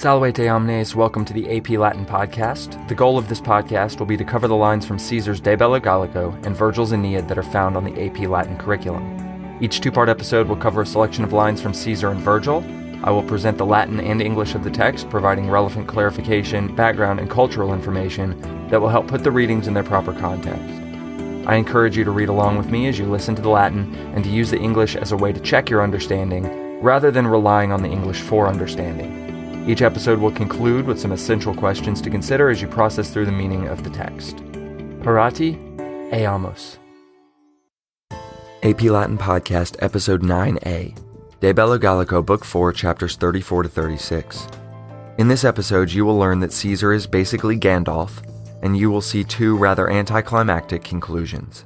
Salvete omnes, welcome to the AP Latin podcast. The goal of this podcast will be to cover the lines from Caesar's De Bello Gallico and Virgil's Aeneid that are found on the AP Latin curriculum. Each two-part episode will cover a selection of lines from Caesar and Virgil. I will present the Latin and English of the text, providing relevant clarification, background, and cultural information that will help put the readings in their proper context. I encourage you to read along with me as you listen to the Latin and to use the English as a way to check your understanding, rather than relying on the English for understanding. Each episode will conclude with some essential questions to consider as you process through the meaning of the text. Parati, eamus. AP Latin Podcast, Episode 9a, De Bello Gallico, Book 4, Chapters 34 to 36. In this episode, you will learn that Caesar is basically Gandalf, and you will see two rather anticlimactic conclusions.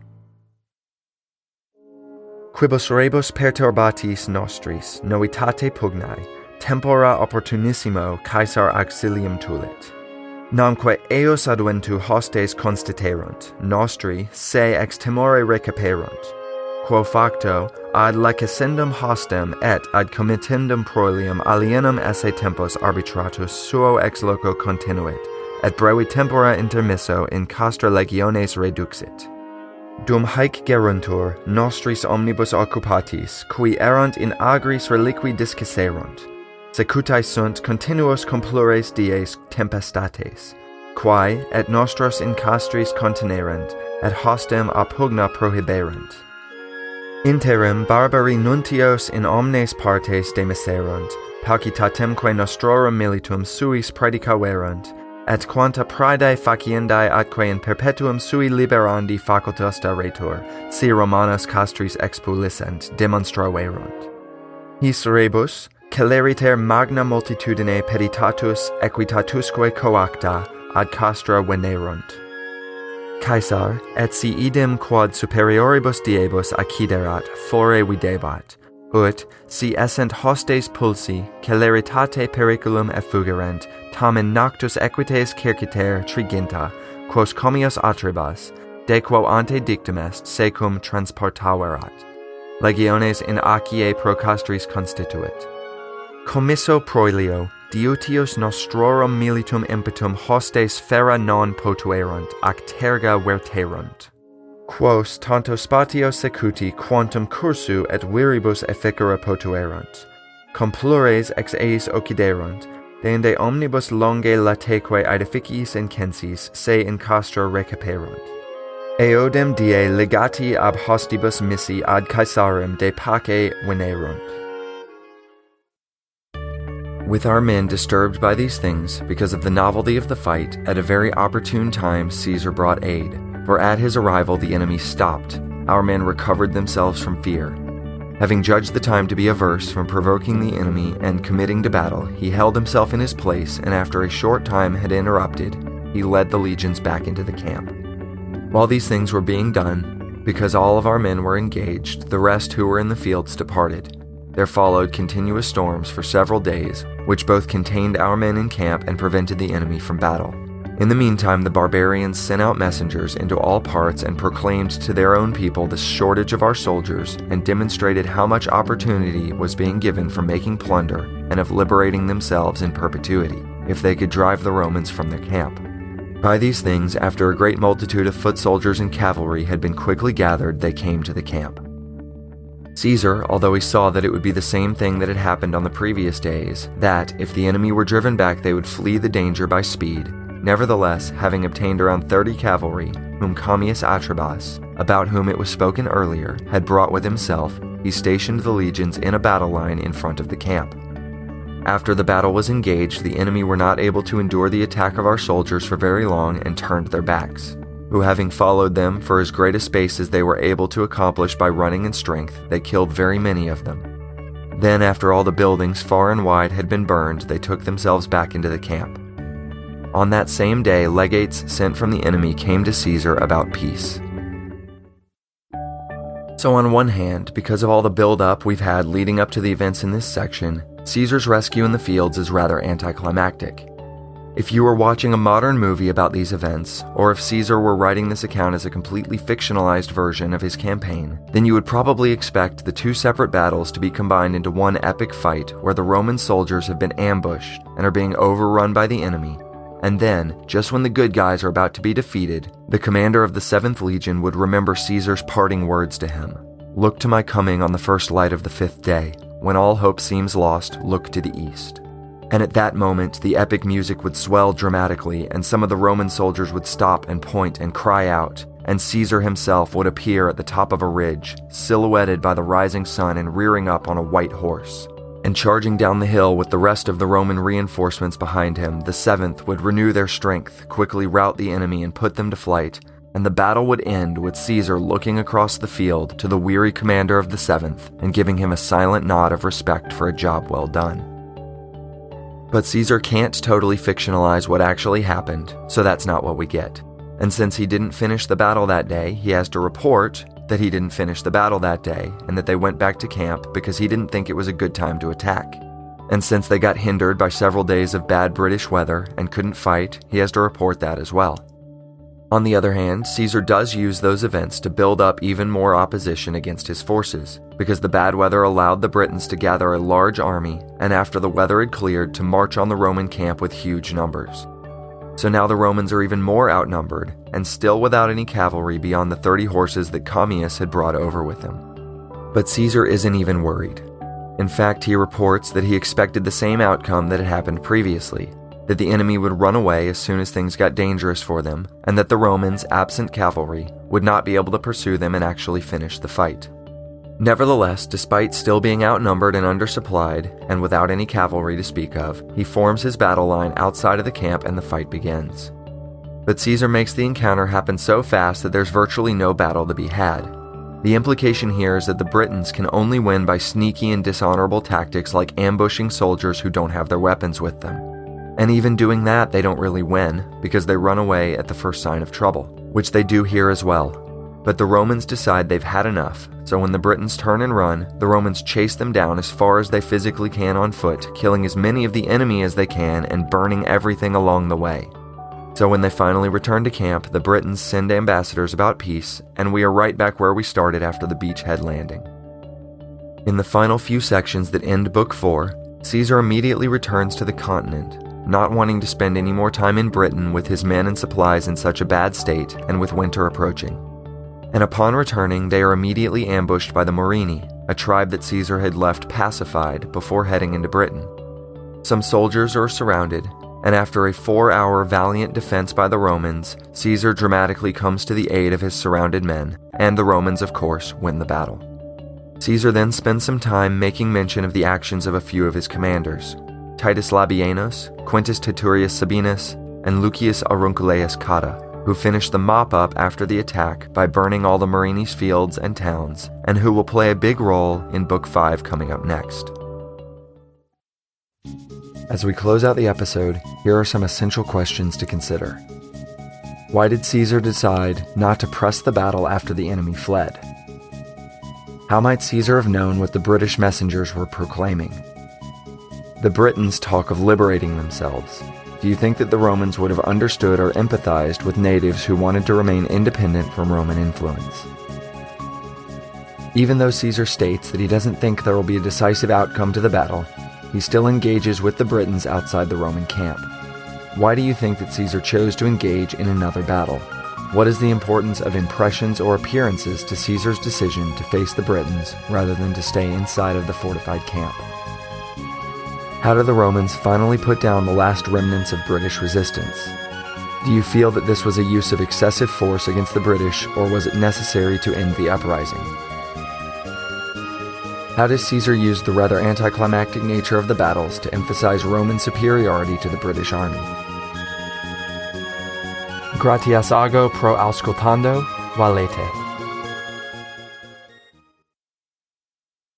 Quibus rebus perturbatis nostris, novitate pugnae, tempora opportunissimo Caesar auxilium tulit. Namque eos adventu hostes constaterunt, nostri se ex timore recaperunt. Quo facto, ad lacescendum hostem et ad committendum proelium alienum esse tempus arbitratus suo ex loco continuit, et brevi tempora intermisso in castra legiones reduxit. Dum haec geruntur, nostris omnibus occupatis, qui erant in agris reliqui discaserunt, secutae sunt continuos complures dies tempestates, quae et nostros in castris continerent, et hostem a pugna prohiberent. Interim barbari nuntios in omnes partes demiserunt, paucitatemque nostrorum militum suis predicaverunt, et quanta praedae faciendae atque in perpetuum sui liberandi facultas daretur, si Romanos castris expulsent, demonstraverunt. His rebus, celeriter magna multitudine peditatus equitatusque coacta, ad castra venerunt. Caesar, et si idem quod superioribus diebus acciderat, fore videbat, ut, si essent hostes pulsi, celeritate periculum effugerent, tamen noctus equites circiter triginta, quos comios atribas, de quo ante dictum est, secum transportaverat. Legiones in acie pro castris constituit. Commisso proelio, diutius nostrorum militum impetum hostes fera non potuerunt, ac terga verterunt. Quos tanto spatio secuti quantum cursu et viribus efficere potuerunt. Complures ex eis occiderunt, deinde omnibus longe lateque aedificiis incensis se in castra recaperunt. Eodem die legati ab hostibus missi ad Caesarem de pace venerunt. With our men disturbed by these things, because of the novelty of the fight, at a very opportune time Caesar brought aid, for at his arrival the enemy stopped. Our men recovered themselves from fear. Having judged the time to be averse from provoking the enemy and committing to battle, he held himself in his place, and after a short time had interrupted, he led the legions back into the camp. While these things were being done, because all of our men were engaged, the rest who were in the fields departed. There followed continuous storms for several days, which both contained our men in camp and prevented the enemy from battle. In the meantime, the barbarians sent out messengers into all parts and proclaimed to their own people the shortage of our soldiers and demonstrated how much opportunity was being given for making plunder and of liberating themselves in perpetuity, if they could drive the Romans from their camp. By these things, after a great multitude of foot soldiers and cavalry had been quickly gathered, they came to the camp. Caesar, although he saw that it would be the same thing that had happened on the previous days, that, if the enemy were driven back, they would flee the danger by speed, nevertheless, having obtained around 30 cavalry, whom Commius Atribas, about whom it was spoken earlier, had brought with himself, he stationed the legions in a battle line in front of the camp. After the battle was engaged, the enemy were not able to endure the attack of our soldiers for very long and turned their backs, who, having followed them for as great a space as they were able to accomplish by running in strength, they killed very many of them. Then, after all the buildings far and wide had been burned, they took themselves back into the camp. On that same day, legates sent from the enemy came to Caesar about peace. So on one hand, because of all the build-up we've had leading up to the events in this section, Caesar's rescue in the fields is rather anticlimactic. If you were watching a modern movie about these events, or if Caesar were writing this account as a completely fictionalized version of his campaign, then you would probably expect the two separate battles to be combined into one epic fight where the Roman soldiers have been ambushed and are being overrun by the enemy, and then, just when the good guys are about to be defeated, the commander of the 7th Legion would remember Caesar's parting words to him. "Look to my coming on the first light of the 5th day. When all hope seems lost, look to the east." And at that moment, the epic music would swell dramatically, and some of the Roman soldiers would stop and point and cry out, and Caesar himself would appear at the top of a ridge, silhouetted by the rising sun and rearing up on a white horse. And charging down the hill with the rest of the Roman reinforcements behind him, the 7th would renew their strength, quickly rout the enemy and put them to flight, and the battle would end with Caesar looking across the field to the weary commander of the 7th and giving him a silent nod of respect for a job well done. But Caesar can't totally fictionalize what actually happened, so that's not what we get. And since he didn't finish the battle that day, he has to report that he didn't finish the battle that day and that they went back to camp because he didn't think it was a good time to attack. And since they got hindered by several days of bad British weather and couldn't fight, he has to report that as well. On the other hand, Caesar does use those events to build up even more opposition against his forces, because the bad weather allowed the Britons to gather a large army, and after the weather had cleared, to march on the Roman camp with huge numbers. So now the Romans are even more outnumbered, and still without any cavalry beyond the 30 horses that Commius had brought over with him. But Caesar isn't even worried. In fact, he reports that he expected the same outcome that had happened previously, that the enemy would run away as soon as things got dangerous for them, and that the Romans, absent cavalry, would not be able to pursue them and actually finish the fight. Nevertheless, despite still being outnumbered and undersupplied, and without any cavalry to speak of, he forms his battle line outside of the camp and the fight begins. But Caesar makes the encounter happen so fast that there's virtually no battle to be had. The implication here is that the Britons can only win by sneaky and dishonorable tactics like ambushing soldiers who don't have their weapons with them. And even doing that, they don't really win, because they run away at the first sign of trouble, which they do here as well. But the Romans decide they've had enough, so when the Britons turn and run, the Romans chase them down as far as they physically can on foot, killing as many of the enemy as they can and burning everything along the way. So when they finally return to camp, the Britons send ambassadors about peace, and we are right back where we started after the beachhead landing. In the final few sections that end Book 4, Caesar immediately returns to the continent, not wanting to spend any more time in Britain with his men and supplies in such a bad state and with winter approaching. And upon returning, they are immediately ambushed by the Morini, a tribe that Caesar had left pacified before heading into Britain. Some soldiers are surrounded, and after a 4-hour valiant defense by the Romans, Caesar dramatically comes to the aid of his surrounded men, and the Romans, of course, win the battle. Caesar then spends some time making mention of the actions of a few of his commanders, Titus Labienus, Quintus Titurius Sabinus, and Lucius Aurunculeius Cotta, who finished the mop-up after the attack by burning all the Marini's fields and towns, and who will play a big role in Book 5 coming up next. As we close out the episode, here are some essential questions to consider. Why did Caesar decide not to press the battle after the enemy fled? How might Caesar have known what the British messengers were proclaiming? The Britons talk of liberating themselves. Do you think that the Romans would have understood or empathized with natives who wanted to remain independent from Roman influence? Even though Caesar states that he doesn't think there will be a decisive outcome to the battle, he still engages with the Britons outside the Roman camp. Why do you think that Caesar chose to engage in another battle? What is the importance of impressions or appearances to Caesar's decision to face the Britons rather than to stay inside of the fortified camp? How do the Romans finally put down the last remnants of British resistance? Do you feel that this was a use of excessive force against the British, or was it necessary to end the uprising? How does Caesar use the rather anticlimactic nature of the battles to emphasize Roman superiority to the British army? Gratias ago pro auscultando, valete.